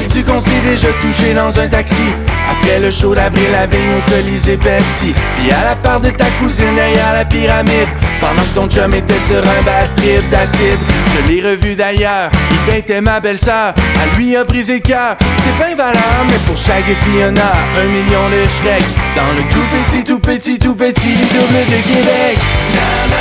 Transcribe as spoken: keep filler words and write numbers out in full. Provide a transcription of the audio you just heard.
rappelles-tu qu'on s'est déjà touché dans un taxi? Après le show d'Avril Lavigne au Colisée Pepsi. Puis à la part de ta cousine derrière la pyramide, pendant que ton chum était sur un bad trip d'acide. Je l'ai revu d'ailleurs, il peintait ma belle-sœur. À lui a brisé le cœur, c'est bien valeur. Mais pour chaque Fiona, un million de Shrek. Dans le tout petit, tout petit, tout petit, les doubles de Québec.